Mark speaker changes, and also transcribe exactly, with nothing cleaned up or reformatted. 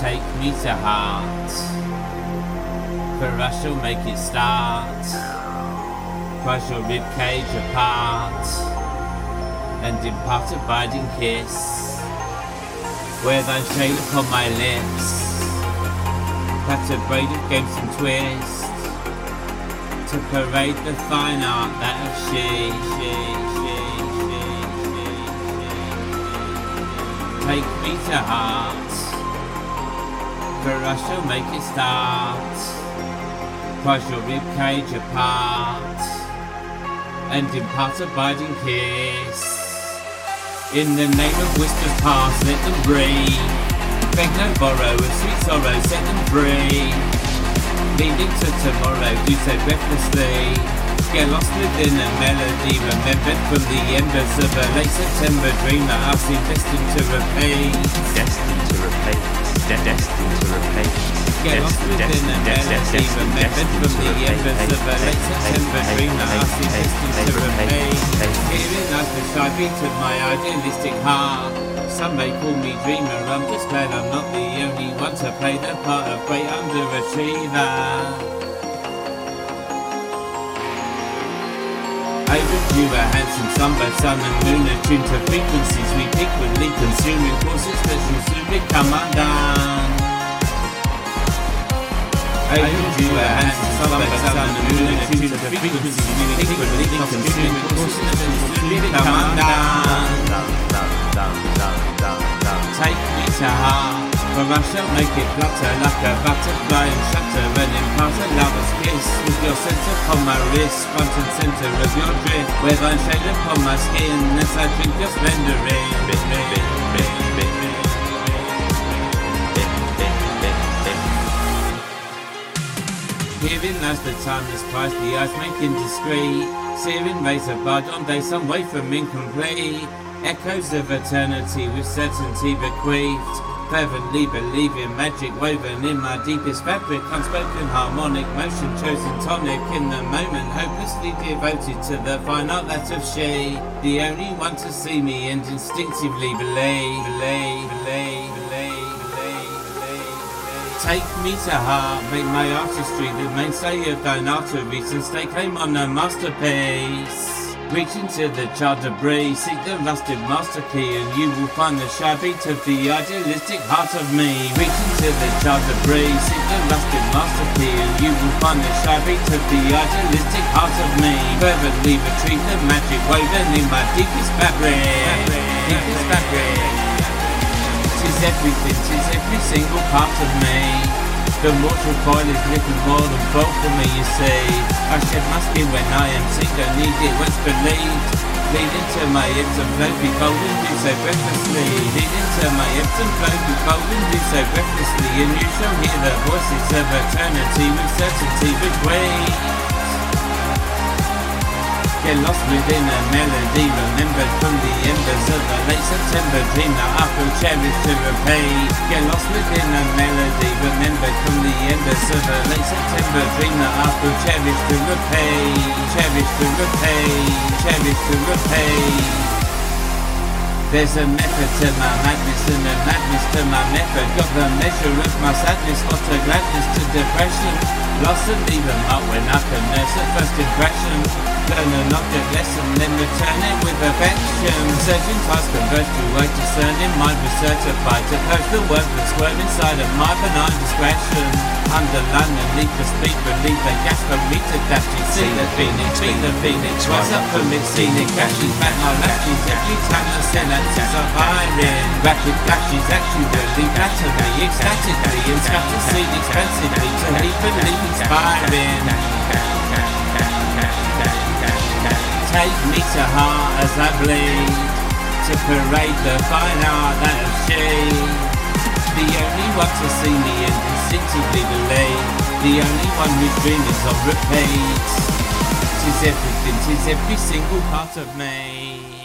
Speaker 1: take me to heart, for I shall make it start. Crush your ribcage apart, and impart abiding kiss, wear thy shade upon my lips, cut a braid of games and twist, to parade the fine art that of she, she, she, she, she, she, she. Take me to heart, for I shall make it start. Crush your ribcage apart, and impart abiding kiss. In the name of whispers past, let them breathe. Beg no borrow of sweet sorrow, set them free. Leading to tomorrow, do so breathlessly. Get lost within a melody, remembered from the embers of a late September dream that I've seen destined to repeat.
Speaker 2: Destined to repeat. De destined to repeat.
Speaker 1: Get lost within a melody, remembered from the embers of a late September dream that I've seen destined to repeat. Hearing as the shy beat of my idealistic heart. Some may call me dreamer, I'm just glad I'm not the only one to play the part of great underachiever. I review a handsome sunbird, sun and moon attuned to frequencies we frequently consuming courses that shall soon become undone. I review a handsome sunbird, sun and moon attuned to frequencies we frequently consuming courses that shall soon become undone. Take me to heart, for I shall make it flutter like a butterfly and shutter, and impart a lover's kiss with your scent upon my wrist, front and centre of your drift, wear thine shade upon my skin as I drink your splendour in. Hearing as the timeless price, the eyes make indiscreet, searing rays of bygone days, some way from incomplete. Echoes of eternity with certainty bequeathed, fervently believing magic woven in my deepest fabric, unspoken harmonic motion chosen tonic in the moment, hopelessly devoted to the fine art that of she, the only one to see me and instinctively believe, believe, believe, believe, believe, believe. Take me to heart, make my artistry the mainstay of thine arteries, and stake claim on a masterpiece. Reach into the charred debris, seek the rusted master key, and you will find the shy beat of the idealistic heart of me. Reach into the charred debris, seek the rusted master key, and you will find the shy beat of the idealistic heart of me. Fervently retrieve the magic woven in my deepest fabric, deepest fabric. Tis everything, tis every single part of me. The mortal coil is little more than both for me, you see. I shed my skin when I am sick, I need it once believed. Lead into my ebbs and flow, be bold and do so breathlessly. Lead into my ebbs and flow, be bold and do so breathlessly. And you shall hear the voices of eternity with certainty bequeathed. Get lost within a melody, remembered from the embers of a late September dream that I feel cherished to repeat. Get lost within a melody, remembered from the embers of a late September dream that I feel cherished to repeat. Cherished to repeat, cherished to repeat. There's a method to my madness and a madness to my method. Got the measure of my sadness, got a gladness to depression. Lost and leave a mark when I can nurse a first impression. Learn an object lesson, then return it with affection. Surging past converge to a discerning mind was certified to purge the words that swerve inside of my benign discretion. Underline and leap the speed, relieve the gas for me to dash it. See the phoenix, be the phoenix, rise up from its scenic, crashes back my lashes every time the sentences are firing. Rapid flashes actually batter me ecstatically and scatter seed expensively to leap and leap inspiring. Take me to heart as I bleed, to parade the fine art that of she, the only one to see me and instinctively believe, the only one whose dream is on repeat. Tis everything, tis every single part of me.